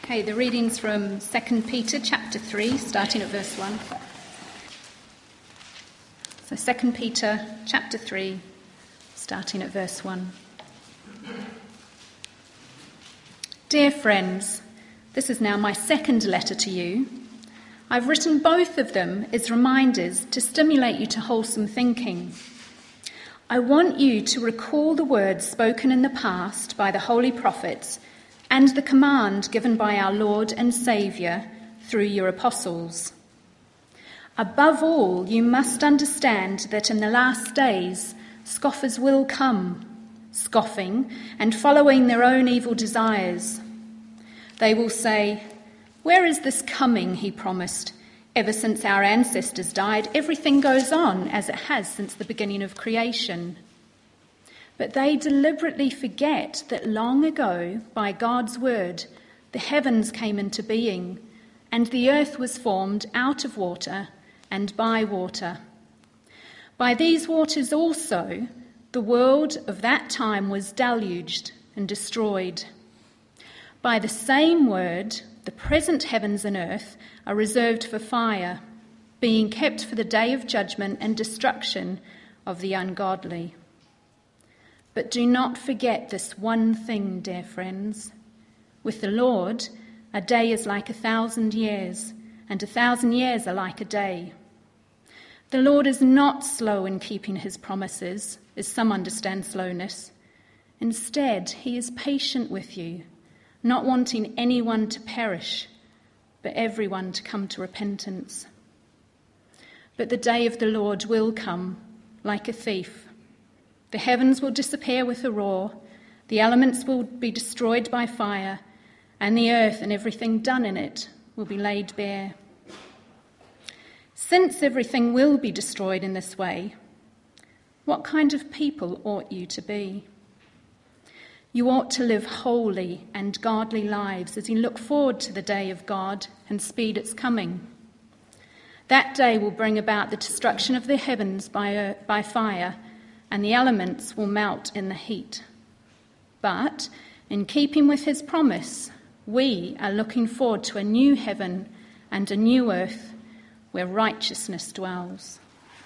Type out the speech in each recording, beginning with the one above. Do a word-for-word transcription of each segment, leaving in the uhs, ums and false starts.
Okay, the reading's from Second Peter chapter three, starting at verse one. So Second Peter chapter three, starting at verse one. Dear friends, this is now my second letter to you. I've written both of them as reminders to stimulate you to wholesome thinking. I want you to recall the words spoken in the past by the holy prophets and the command given by our Lord and Saviour through your apostles. Above all, you must understand that in the last days scoffers will come, scoffing and following their own evil desires. They will say, "Where is this coming he promised? Ever since our ancestors died, everything goes on as it has since the beginning of creation." But they deliberately forget that long ago, by God's word, the heavens came into being, and the earth was formed out of water and by water. By these waters also, the world of that time was deluged and destroyed. By the same word, the present heavens and earth are reserved for fire, being kept for the day of judgment and destruction of the ungodly. But do not forget this one thing, dear friends. With the Lord, a day is like a thousand years, and a thousand years are like a day. The Lord is not slow in keeping his promises, as some understand slowness. Instead, he is patient with you, not wanting anyone to perish, but everyone to come to repentance. But the day of the Lord will come like a thief. The heavens will disappear with a roar, the elements will be destroyed by fire, and the earth and everything done in it will be laid bare. Since everything will be destroyed in this way, what kind of people ought you to be? You ought to live holy and godly lives as you look forward to the day of God and speed its coming. That day will bring about the destruction of the heavens by, uh, by fire, and the elements will melt in the heat. But, in keeping with his promise, we are looking forward to a new heaven and a new earth where righteousness dwells.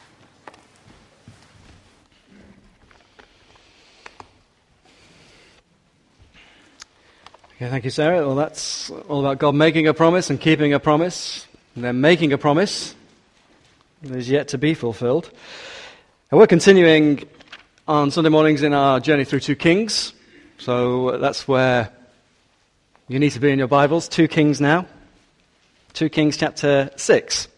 Okay, thank you, Sarah. Well, that's all about God making a promise and keeping a promise, and then making a promise that is yet to be fulfilled. And we're continuing on Sunday mornings in our journey through two Kings. So that's where you need to be in your Bibles. Two Kings now. Two Kings chapter six.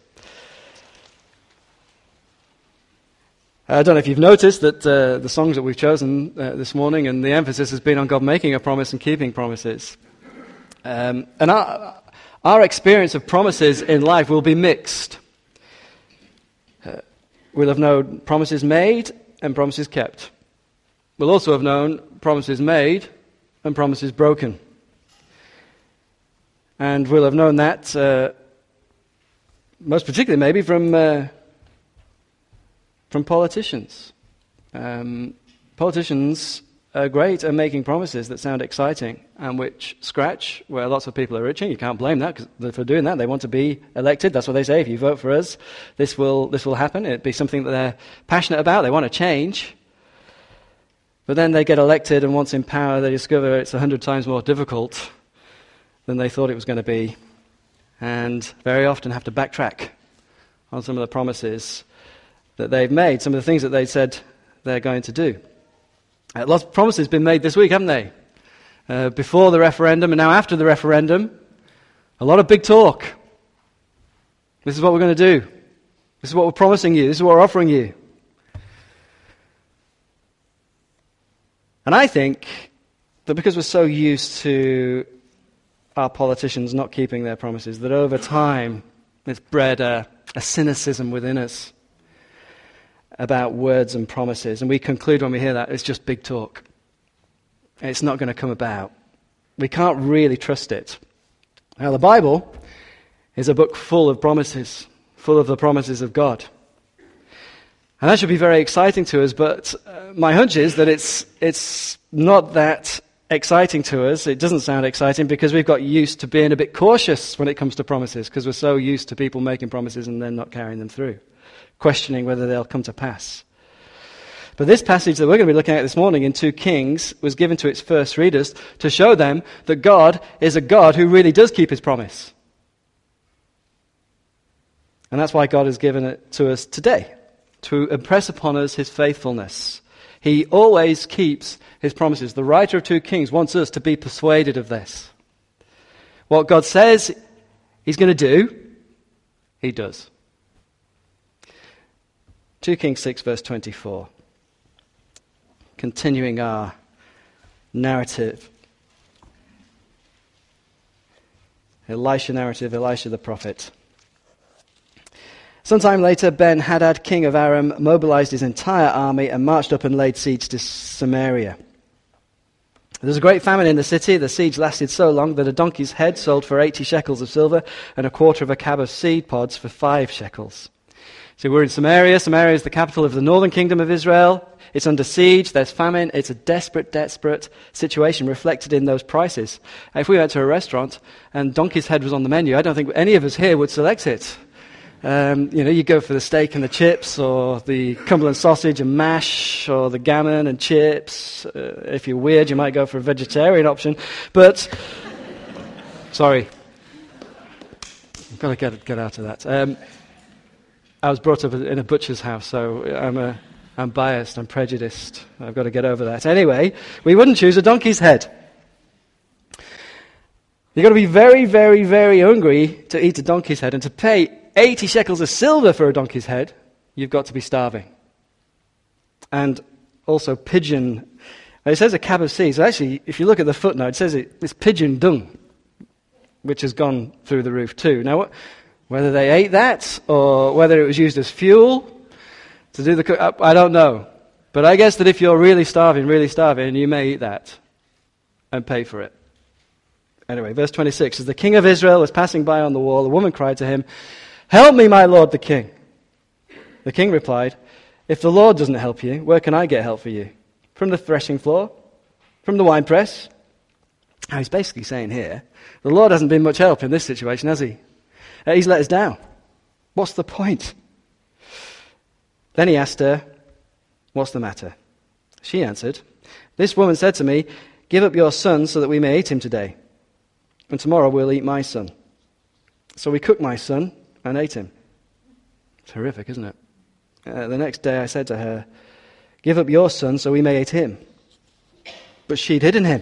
I don't know if you've noticed that uh, the songs that we've chosen uh, this morning, and the emphasis has been on God making a promise and keeping promises. Um, and our, our experience of promises in life will be mixed. Uh, we'll have known promises made and promises kept. We'll also have known promises made and promises broken. And we'll have known that, uh, most particularly maybe from uh, from politicians. Um, politicians are great at making promises that sound exciting and which scratch where lots of people are itching. You can't blame that, because for doing that they want to be elected. That's what they say. If you vote for us, this will this will happen. It'd be something that they're passionate about. They want to change. But then they get elected, and once in power they discover it's a hundred times more difficult than they thought it was going to be, and very often have to backtrack on some of the promises that they've made, some of the things that they said they're going to do. Uh, lots of promises have been made this week, haven't they? Uh, before the referendum and now after the referendum, a lot of big talk. This is what we're going to do. This is what we're promising you. This is what we're offering you. And I think that because we're so used to our politicians not keeping their promises, that over time it's bred a, a cynicism within us about words and promises. And we conclude when we hear that it's just big talk. It's not going to come about. We can't really trust it. Now, the Bible is a book full of promises, full of the promises of God. And that should be very exciting to us, but uh, my hunch is that it's it's not that exciting to us. It doesn't sound exciting because we've got used to being a bit cautious when it comes to promises, because we're so used to people making promises and then not carrying them through, questioning whether they'll come to pass. But this passage that we're going to be looking at this morning in Second Kings was given to its first readers to show them that God is a God who really does keep his promise. And that's why God has given it to us today, to impress upon us his faithfulness. He always keeps his promises. The writer of Second Kings wants us to be persuaded of this. What God says he's going to do, he does. Second Kings six, verse twenty-four. Continuing our narrative. Elisha narrative, Elisha the prophet. Sometime later, Ben-Hadad, king of Aram, mobilized his entire army and marched up and laid siege to Samaria. There was a great famine in the city. The siege lasted so long that a donkey's head sold for eighty shekels of silver and a quarter of a cab of seed pods for five shekels. So we're in Samaria. Samaria is the capital of the northern kingdom of Israel. It's under siege. There's famine. It's a desperate, desperate situation reflected in those prices. If we went to a restaurant and donkey's head was on the menu, I don't think any of us here would select it. Um, you know, you go for the steak and the chips, or the Cumberland sausage and mash, or the gammon and chips. Uh, if you're weird, you might go for a vegetarian option. But, sorry, I've got to get, get out of that. Um, I was brought up in a butcher's house, so I'm a, I'm biased, I'm prejudiced. I've got to get over that. Anyway, we wouldn't choose a donkey's head. You've got to be very, very, very hungry to eat a donkey's head, and to pay eighty shekels of silver for a donkey's head, you've got to be starving. And also pigeon. It says a cab of seed. So actually, if you look at the footnote, it says it, it's pigeon dung, which has gone through the roof too. Now, whether they ate that or whether it was used as fuel to do the cook, I don't know. But I guess that if you're really starving, really starving, you may eat that and pay for it. Anyway, verse twenty-six, as the king of Israel was passing by on the wall, a woman cried to him, "Help me, my lord the king." The king replied, "If the Lord doesn't help you, where can I get help for you? From the threshing floor? From the winepress?" Now he's basically saying here, the Lord hasn't been much help in this situation, has he? Uh, he's let us down. What's the point? Then he asked her, "What's the matter?" She answered, "This woman said to me, 'Give up your son so that we may eat him today, and tomorrow we'll eat my son.' So we cooked my son and ate him." It's horrific, isn't it? Uh, the next day I said to her, "Give up your son so we may eat him." But she'd hidden him.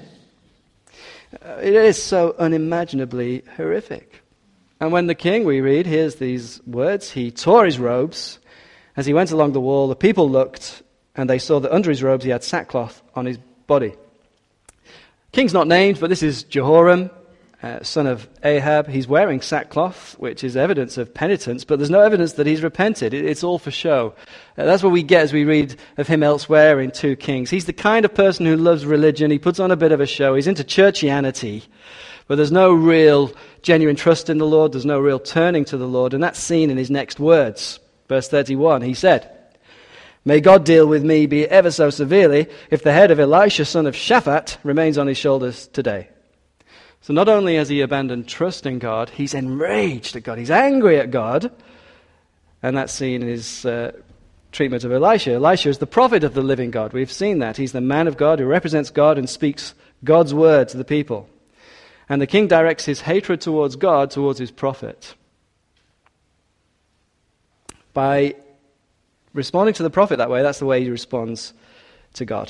Uh, it is so unimaginably horrific. And when the king, we read, hears these words, he tore his robes. As he went along the wall, the people looked, and they saw that under his robes he had sackcloth on his body. King's not named, but this is Jehoram, Uh, son of Ahab. He's wearing sackcloth, which is evidence of penitence, but there's no evidence that he's repented. It, it's all for show. Uh, that's what we get as we read of him elsewhere in Second Kings. He's the kind of person who loves religion. He puts on a bit of a show. He's into churchianity, but there's no real genuine trust in the Lord. There's no real turning to the Lord, and that's seen in his next words. Verse thirty-one, he said, "May God deal with me be ever so severely if the head of Elisha, son of Shaphat, remains on his shoulders today." So not only has he abandoned trust in God, he's enraged at God. He's angry at God. And that's seen in his uh, treatment of Elisha. Elisha is the prophet of the living God. We've seen that. He's the man of God who represents God and speaks God's word to the people. And the king directs his hatred towards God towards his prophet. By responding to the prophet that way, that's the way he responds to God.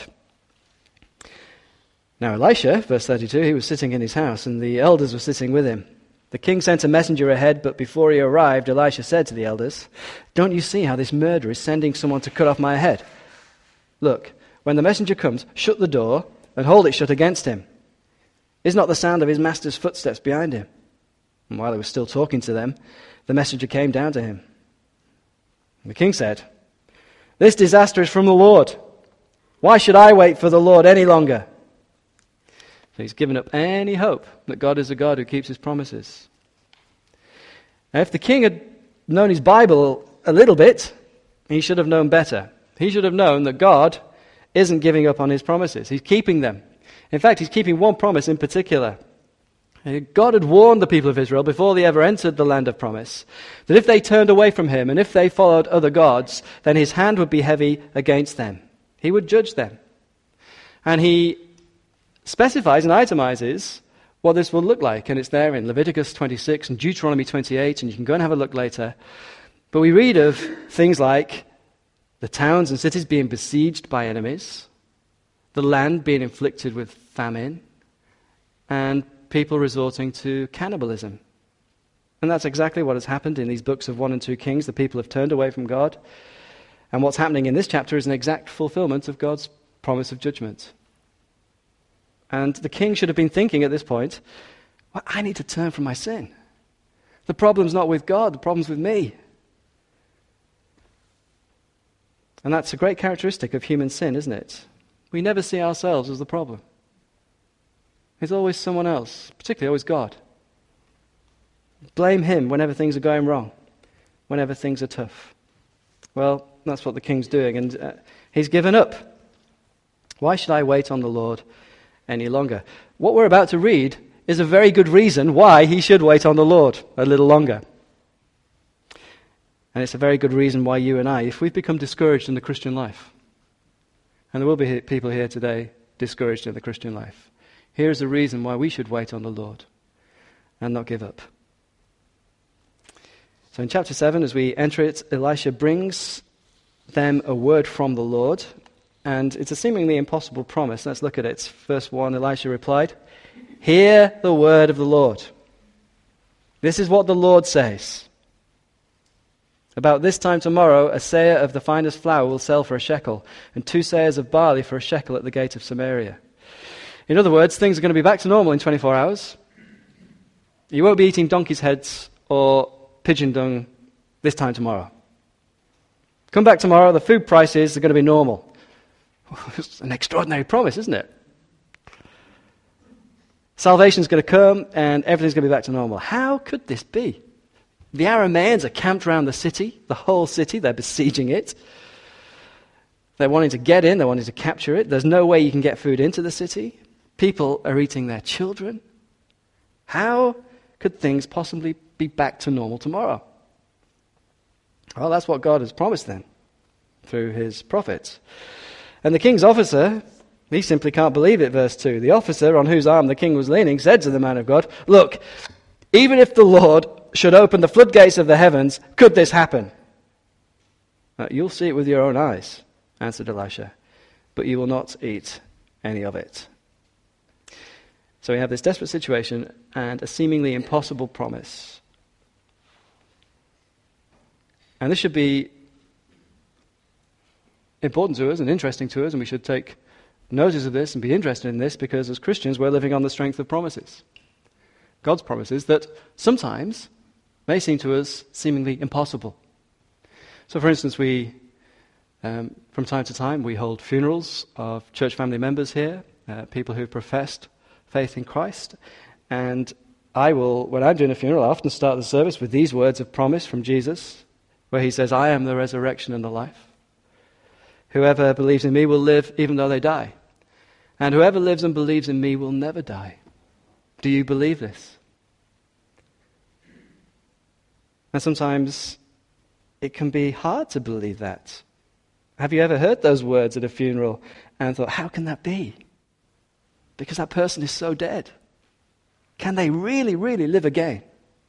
Now Elisha, verse thirty-two, he was sitting in his house, and the elders were sitting with him. The king sent a messenger ahead, but before he arrived, Elisha said to the elders, "Don't you see how this murderer is sending someone to cut off my head? Look, when the messenger comes, shut the door and hold it shut against him. Is not the sound of his master's footsteps behind him?" And while he was still talking to them, the messenger came down to him. And the king said, "This disaster is from the Lord. Why should I wait for the Lord any longer?" So he's given up any hope that God is a God who keeps his promises. Now, if the king had known his Bible a little bit, he should have known better. He should have known that God isn't giving up on his promises. He's keeping them. In fact, he's keeping one promise in particular. God had warned the people of Israel before they ever entered the land of promise that if they turned away from him and if they followed other gods, then his hand would be heavy against them. He would judge them. And he specifies and itemizes what this will look like. And it's there in Leviticus twenty-six and Deuteronomy twenty-eight, and you can go and have a look later. But we read of things like the towns and cities being besieged by enemies, the land being inflicted with famine, and people resorting to cannibalism. And that's exactly what has happened in these books of one and two Kings. The people have turned away from God. And what's happening in this chapter is an exact fulfillment of God's promise of judgment. And the king should have been thinking at this point, well, I need to turn from my sin. The problem's not with God, the problem's with me. And that's a great characteristic of human sin, isn't it? We never see ourselves as the problem. It's always someone else, particularly always God. Blame him whenever things are going wrong, whenever things are tough. Well, that's what the king's doing, and uh, he's given up. Why should I wait on the Lord any longer? What we're about to read is a very good reason why he should wait on the Lord a little longer. And it's a very good reason why you and I, if we've become discouraged in the Christian life, and there will be people here today discouraged in the Christian life, here's the reason why we should wait on the Lord and not give up. So in chapter seven, as we enter it, Elisha brings them a word from the Lord, and it's a seemingly impossible promise. Let's look at it. Verse one, Elisha replied, "Hear the word of the Lord. This is what the Lord says. About this time tomorrow, a seah of the finest flour will sell for a shekel, and two seahs of barley for a shekel at the gate of Samaria." In other words, things are going to be back to normal in twenty-four hours. You won't be eating donkey's heads or pigeon dung this time tomorrow. Come back tomorrow, the food prices are going to be normal. It's an extraordinary promise, isn't it? Salvation's going to come and everything's going to be back to normal. How could this be? The Arameans are camped around the city, the whole city, they're besieging it. They're wanting to get in, they're wanting to capture it. There's no way you can get food into the city. People are eating their children. How could things possibly be back to normal tomorrow? Well, that's what God has promised them through his prophets. And the king's officer, he simply can't believe it, verse two. The officer on whose arm the king was leaning said to the man of God, "Look, even if the Lord should open the floodgates of the heavens, could this happen?" "Now, you'll see it with your own eyes," answered Elisha, "but you will not eat any of it." So we have this desperate situation and a seemingly impossible promise. And this should be important to us and interesting to us, and we should take notice of this and be interested in this, because as Christians we're living on the strength of promises. God's promises that sometimes may seem to us seemingly impossible. So for instance, we, um, from time to time, we hold funerals of church family members here, uh, people who've professed faith in Christ. And I will, when I'm doing a funeral, I often start the service with these words of promise from Jesus, where he says, "I am the resurrection and the life. Whoever believes in me will live even though they die. And whoever lives and believes in me will never die." Do you believe this? And sometimes it can be hard to believe that. Have you ever heard those words at a funeral and thought, how can that be? Because that person is so dead. Can they really, really live again?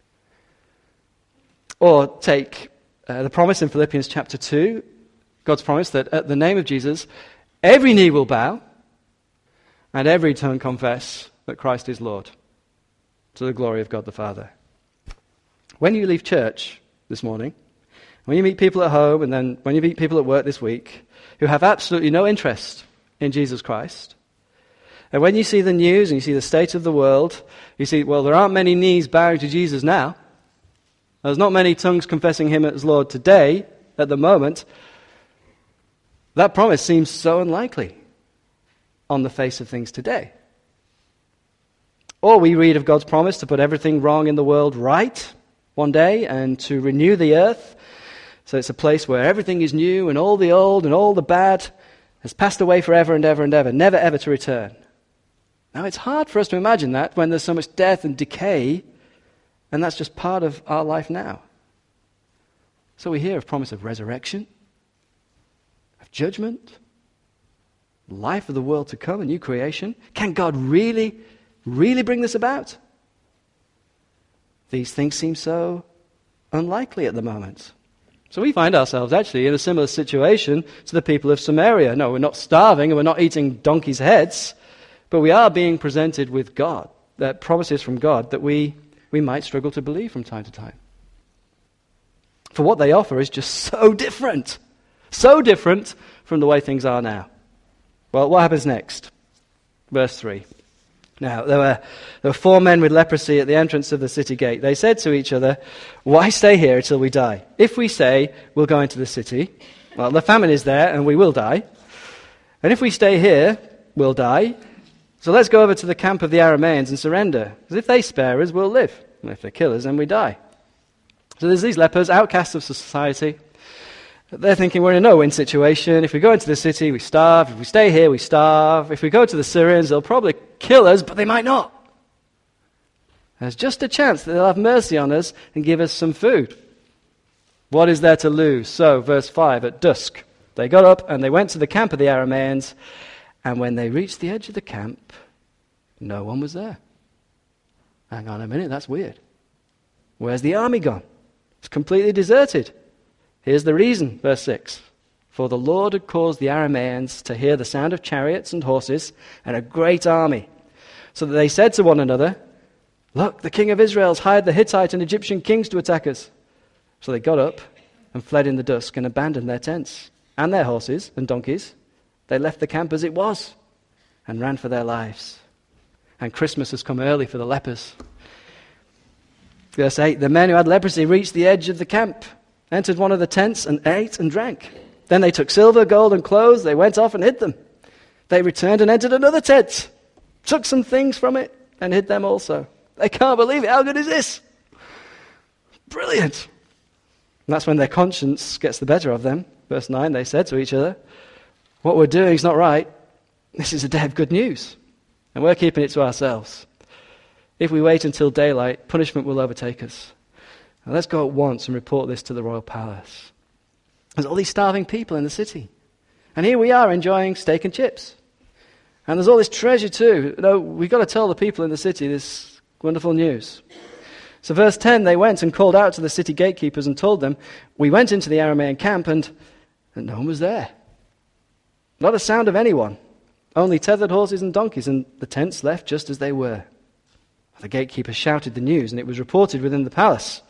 Or take uh, the promise in Philippians chapter two, God's promise that at the name of Jesus, every knee will bow and every tongue confess that Christ is Lord, to the glory of God the Father. When you leave church this morning, when you meet people at home, and then when you meet people at work this week who have absolutely no interest in Jesus Christ, and when you see the news and you see the state of the world, you see, well, there aren't many knees bowing to Jesus now. There's not many tongues confessing him as Lord today, at the moment. That promise seems so unlikely on the face of things today. Or we read of God's promise to put everything wrong in the world right one day and to renew the earth. So it's a place where everything is new and all the old and all the bad has passed away forever and ever and ever, never ever to return. Now, it's hard for us to imagine that when there's so much death and decay, and that's just part of our life now. So we hear of promise of resurrection, of judgment, life of the world to come, a new creation. Can God really, really bring this about? These things seem so unlikely at the moment. So we find ourselves actually in a similar situation to the people of Samaria. No, we're not starving and we're not eating donkeys' heads, but we are being presented with God, that promises from God that we, we might struggle to believe from time to time. For what they offer is just so different, so different from the way things are now. Well, what happens next? Verse three. Now, there were, there were four men with leprosy at the entrance of the city gate. They said to each other, "Why stay here until we die? If we say we'll go into the city, well, the famine is there and we will die. And if we stay here, we'll die. So let's go over to the camp of the Arameans and surrender. Because if they spare us, we'll live. And if they kill us, then we die." So there's these lepers, outcasts of society. They're thinking we're in a no-win situation. If we go into the city, we starve. If we stay here, we starve. If we go to the Syrians, they'll probably kill us, but they might not. There's just a chance that they'll have mercy on us and give us some food. What is there to lose? So, verse five, at dusk, they got up and they went to the camp of the Arameans, and when they reached the edge of the camp, no one was there. Hang on a minute, that's weird. Where's the army gone? It's completely deserted. Here's the reason, verse six. For the Lord had caused the Arameans to hear the sound of chariots and horses and a great army, so that they said to one another, "Look, the king of Israel has hired the Hittite and Egyptian kings to attack us." So they got up and fled in the dusk and abandoned their tents and their horses and donkeys. They left the camp as it was and ran for their lives. And Christmas has come early for the lepers. Verse eight, the men who had leprosy reached the edge of the camp, entered one of the tents and ate and drank. Then they took silver, gold, and clothes. They went off and hid them. They returned and entered another tent, took some things from it, and hid them also. They can't believe it. How good is this? Brilliant. And that's when their conscience gets the better of them. Verse nine, they said to each other, "What we're doing is not right. This is a day of good news, and we're keeping it to ourselves. If we wait until daylight, punishment will overtake us. Now let's go at once and report this to the royal palace." There's all these starving people in the city. And here we are enjoying steak and chips. And there's all this treasure too. No, we've got to tell the people in the city this wonderful news. So verse ten, they went and called out to the city gatekeepers and told them, "We went into the Aramean camp and, and no one was there. Not a sound of anyone. Only tethered horses and donkeys, and the tents left just as they were." The gatekeeper shouted the news, and it was reported within the palace.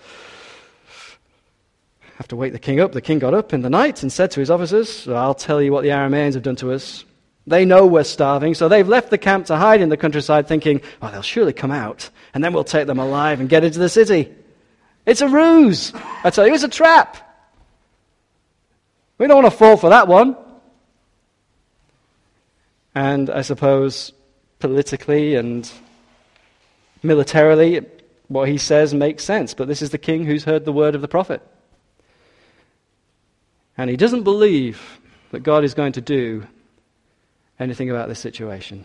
Have to wake the king up. The king got up in the night and said to his officers, "I'll tell you what the Arameans have done to us. They know we're starving, so they've left the camp to hide in the countryside, thinking, oh, they'll surely come out, and then we'll take them alive and get into the city. It's a ruse. I tell you, it's a trap. We don't want to fall for that one." And I suppose politically and militarily, what he says makes sense, but this is the king who's heard the word of the prophet. And he doesn't believe that God is going to do anything about this situation.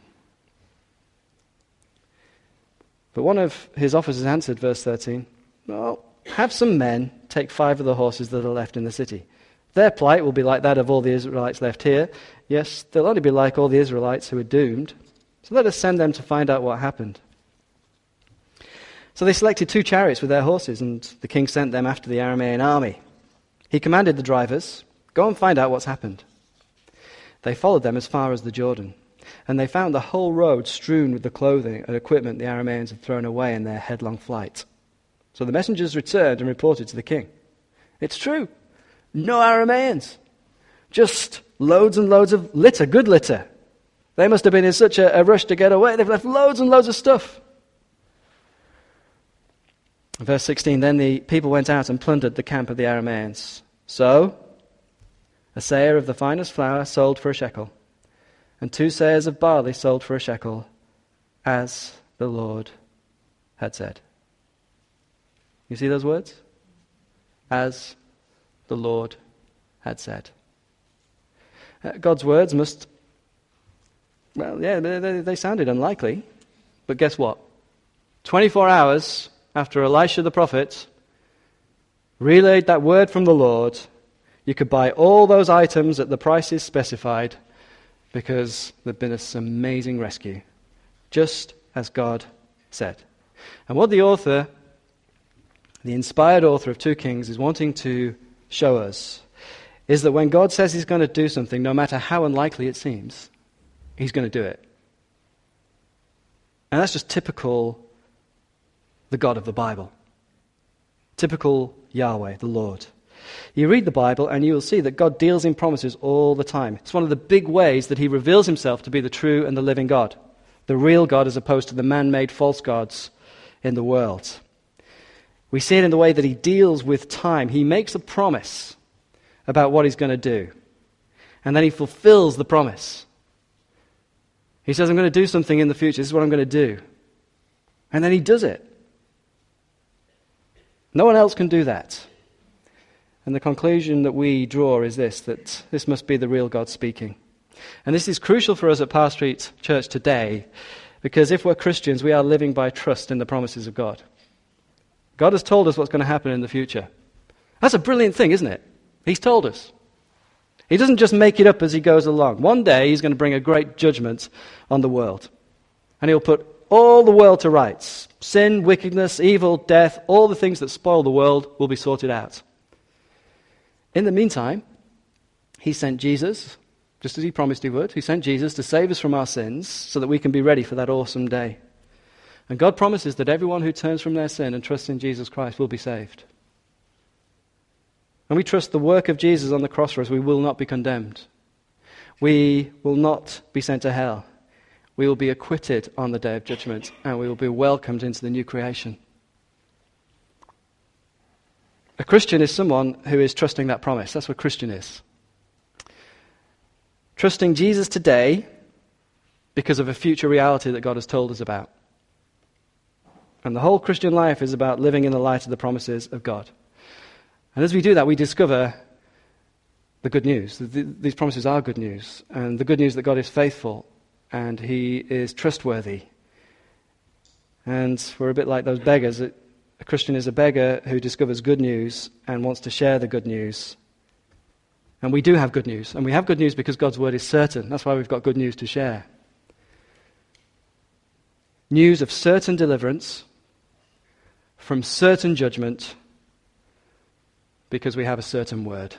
But one of his officers answered, verse thirteen, "Well, have some men take five of the horses that are left in the city. Their plight will be like that of all the Israelites left here. Yes, they'll only be like all the Israelites who are doomed. So let us send them to find out what happened." So they selected two chariots with their horses, and the king sent them after the Aramean army. He commanded the drivers, "Go and find out what's happened." They followed them as far as the Jordan, and they found the whole road strewn with the clothing and equipment the Arameans had thrown away in their headlong flight. So the messengers returned and reported to the king. "It's true. No Arameans. Just loads and loads of litter, good litter. They must have been in such a, a rush to get away. They've left loads and loads of stuff." Verse sixteen, then the people went out and plundered the camp of the Arameans. So, a seah of the finest flour sold for a shekel, and two seahs of barley sold for a shekel, as the Lord had said. You see those words? As the Lord had said. Uh, God's words must Well, yeah, they, they sounded unlikely. But guess what? twenty-four hours after Elisha the prophet relayed that word from the Lord, you could buy all those items at the prices specified because there'd been this amazing rescue, just as God said. And what the author, the inspired author of two Kings, is wanting to show us is that when God says he's going to do something, no matter how unlikely it seems, he's going to do it. And that's just typical the God of the Bible. Typical Yahweh, the Lord. You read the Bible and you will see that God deals in promises all the time. It's one of the big ways that he reveals himself to be the true and the living God, the real God as opposed to the man-made false gods in the world. We see it in the way that he deals with time. He makes a promise about what he's going to do, and then he fulfills the promise. He says, I'm going to do something in the future. This is what I'm going to do. And then he does it. No one else can do that. And the conclusion that we draw is this, that this must be the real God speaking. And this is crucial for us at Parr Street Church today, because if we're Christians, we are living by trust in the promises of God. God has told us what's going to happen in the future. That's a brilliant thing, isn't it? He's told us. He doesn't just make it up as he goes along. One day he's going to bring a great judgment on the world. And he'll put all the world to rights. Sin, wickedness, evil, death, all the things that spoil the world will be sorted out. In the meantime, he sent Jesus, just as he promised he would. He sent Jesus to save us from our sins so that we can be ready for that awesome day. And God promises that everyone who turns from their sin and trusts in Jesus Christ will be saved. And we trust the work of Jesus on the cross for us. We will not be condemned. We will not be sent to hell. We will be acquitted on the day of judgment, and we will be welcomed into the new creation. A Christian is someone who is trusting that promise. That's what Christian is. Trusting Jesus today because of a future reality that God has told us about. And the whole Christian life is about living in the light of the promises of God. And as we do that, we discover the good news. These promises are good news. And the good news that God is faithful and he is trustworthy. And we're a bit like those beggars. A Christian is a beggar who discovers good news and wants to share the good news. And we do have good news. And we have good news because God's word is certain. That's why we've got good news to share. News of certain deliverance from certain judgment because we have a certain word.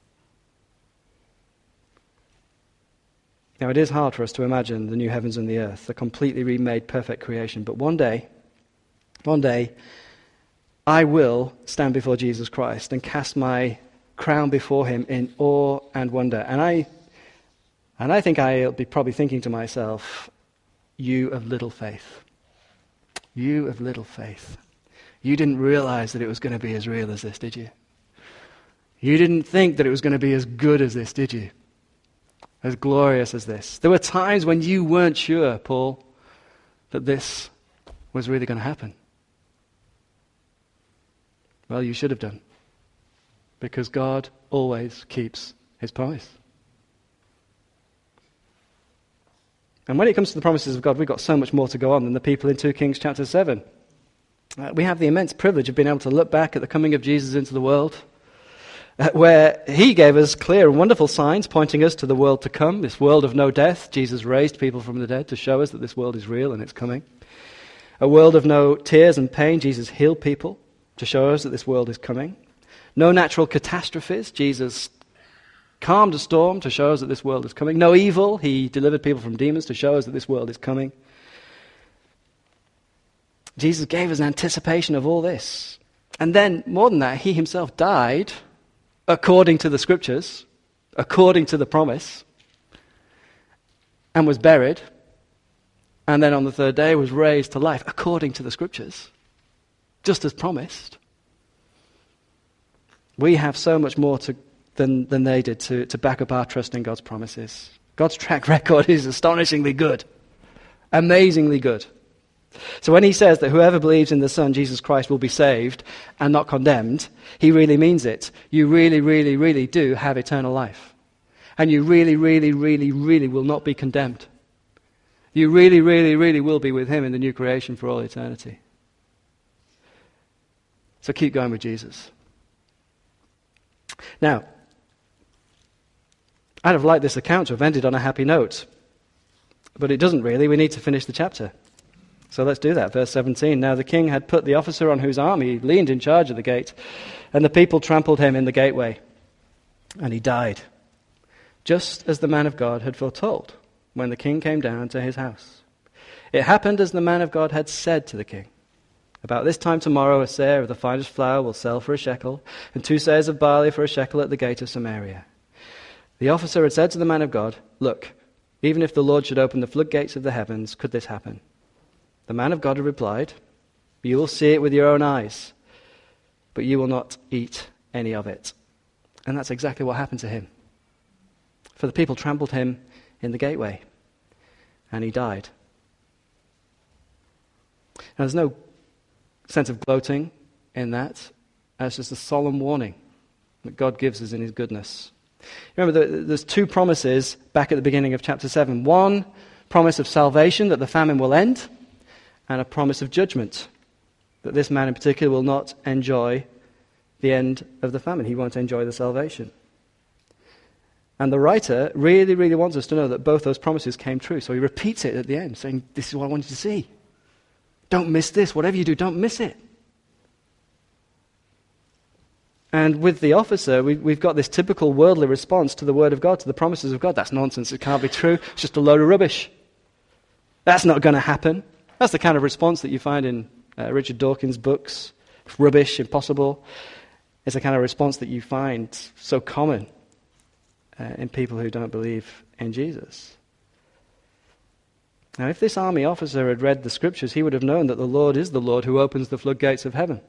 Now, it is hard for us to imagine the new heavens and the earth, the completely remade, perfect creation. But one day, one day, I will stand before Jesus Christ and cast my crown before him in awe and wonder. And I, and I think I'll be probably thinking to myself, you of little faith. You of little faith. You didn't realize that it was going to be as real as this, did you? You didn't think that it was going to be as good as this, did you? As glorious as this. There were times when you weren't sure, Paul, that this was really going to happen. Well, you should have done. Because God always keeps his promise. And when it comes to the promises of God, we've got so much more to go on than the people in two Kings chapter seven. Uh, we have the immense privilege of being able to look back at the coming of Jesus into the world, uh, where he gave us clear and wonderful signs pointing us to the world to come, this world of no death. Jesus raised people from the dead to show us that this world is real and it's coming. A world of no tears and pain. Jesus healed people to show us that this world is coming. No natural catastrophes. Jesus calmed a storm to show us that this world is coming. No evil. He delivered people from demons to show us that this world is coming. Jesus gave us an anticipation of all this. And then, more than that, he himself died according to the scriptures, according to the promise, and was buried, and then on the third day was raised to life according to the scriptures, just as promised. We have so much more to, than, than they did to, to back up our trust in God's promises. God's track record is astonishingly good, amazingly good. So when he says that whoever believes in the Son, Jesus Christ, will be saved and not condemned, he really means it. You really, really, really do have eternal life. And you really, really, really, really will not be condemned. You really, really, really will be with him in the new creation for all eternity. So keep going with Jesus. Now, I'd have liked this account to have ended on a happy note, but it doesn't really. We need to finish the chapter. So let's do that. Verse seventeen. Now the king had put the officer on whose arm he leaned in charge of the gate, and the people trampled him in the gateway, and he died, just as the man of God had foretold when the king came down to his house. It happened as the man of God had said to the king. About this time tomorrow a seah of the finest flour will sell for a shekel, and two seahs of barley for a shekel at the gate of Samaria. The officer had said to the man of God, Look, even if the Lord should open the floodgates of the heavens, could this happen? The man of God had replied, You will see it with your own eyes, but you will not eat any of it. And that's exactly what happened to him. For the people trampled him in the gateway, and he died. Now there's no sense of gloating in that. It's just a solemn warning that God gives us in his goodness. Remember, there's two promises back at the beginning of chapter seven. One promise of salvation, that the famine will end, and a promise of judgment, that this man in particular will not enjoy the end of the famine. He won't enjoy the salvation. And the writer really, really wants us to know that both those promises came true. So he repeats it at the end, saying, This is what I want you to see. Don't miss this. Whatever you do, don't miss it. And with the officer, we, we've got this typical worldly response to the word of God, to the promises of God. That's nonsense. It can't be true. It's just a load of rubbish. That's not going to happen. That's the kind of response that you find in uh, Richard Dawkins' books. It's rubbish, impossible. It's the kind of response that you find so common uh, in people who don't believe in Jesus. Now, if this army officer had read the scriptures, he would have known that the Lord is the Lord who opens the floodgates of heaven.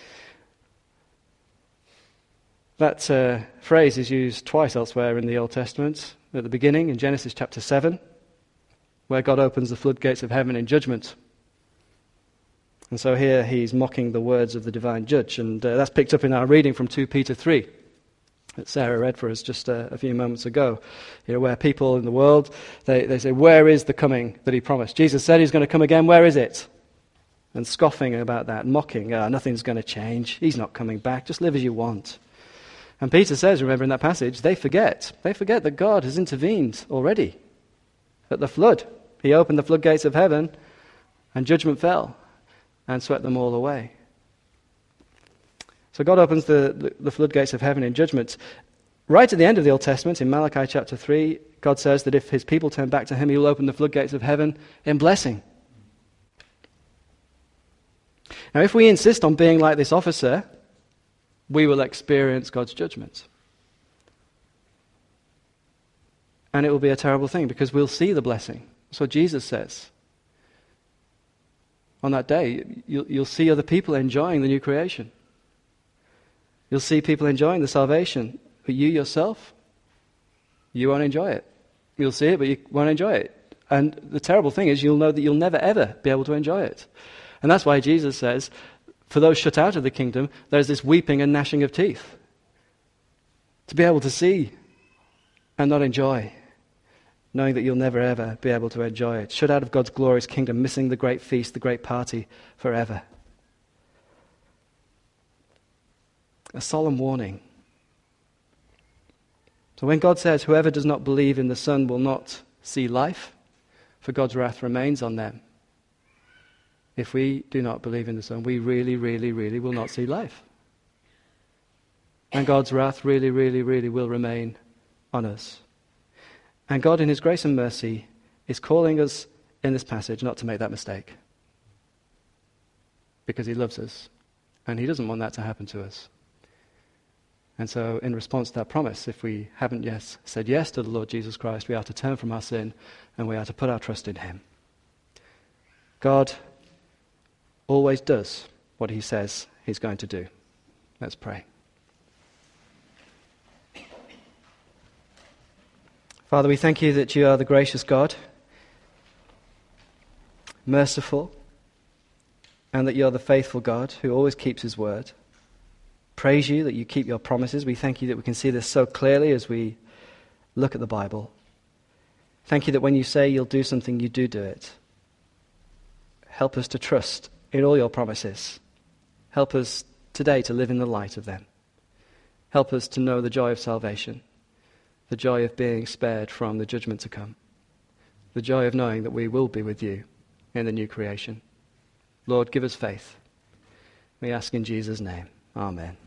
That uh, phrase is used twice elsewhere in the Old Testament. At the beginning, in Genesis chapter seven, where God opens the floodgates of heaven in judgment. And so here he's mocking the words of the divine judge. And uh, that's picked up in our reading from Second Peter three that Sarah read for us just uh, a few moments ago. You know, where people in the world, they, they say, where is the coming that he promised? Jesus said he's going to come again, where is it? And scoffing about that, mocking, oh, nothing's going to change. He's not coming back, just live as you want. And Peter says, remember in that passage, they forget. They forget that God has intervened already. At the flood, he opened the floodgates of heaven and judgment fell and swept them all away. So God opens the, the, the floodgates of heaven in judgment. Right at the end of the Old Testament, in Malachi chapter three, God says that if his people turn back to him, he will open the floodgates of heaven in blessing. Now, if we insist on being like this officer, we will experience God's judgment. And it will be a terrible thing because we'll see the blessing. That's what Jesus says. On that day, you'll, you'll see other people enjoying the new creation. You'll see people enjoying the salvation, but you yourself, you won't enjoy it. You'll see it, but you won't enjoy it. And the terrible thing is you'll know that you'll never, ever be able to enjoy it. And that's why Jesus says, for those shut out of the kingdom, there's this weeping and gnashing of teeth. To be able to see and not enjoy, knowing that you'll never ever be able to enjoy it. Shut out of God's glorious kingdom, missing the great feast, the great party forever. A solemn warning. So when God says, whoever does not believe in the Son will not see life, for God's wrath remains on them. If we do not believe in the Son, we really, really, really will not see life. And God's wrath really, really, really will remain on us. And God, in his grace and mercy, is calling us in this passage not to make that mistake. Because he loves us. And he doesn't want that to happen to us. And so, in response to that promise, if we haven't yet said yes to the Lord Jesus Christ, we are to turn from our sin and we are to put our trust in him. God always does what he says he's going to do. Let's pray. Father, we thank you that you are the gracious God, merciful, and that you are the faithful God who always keeps his word. Praise you that you keep your promises. We thank you that we can see this so clearly as we look at the Bible. Thank you that when you say you'll do something, you do do it. Help us to trust in all your promises. Help us today to live in the light of them. Help us to know the joy of salvation, the joy of being spared from the judgment to come, the joy of knowing that we will be with you in the new creation. Lord, give us faith. We ask in Jesus' name. Amen.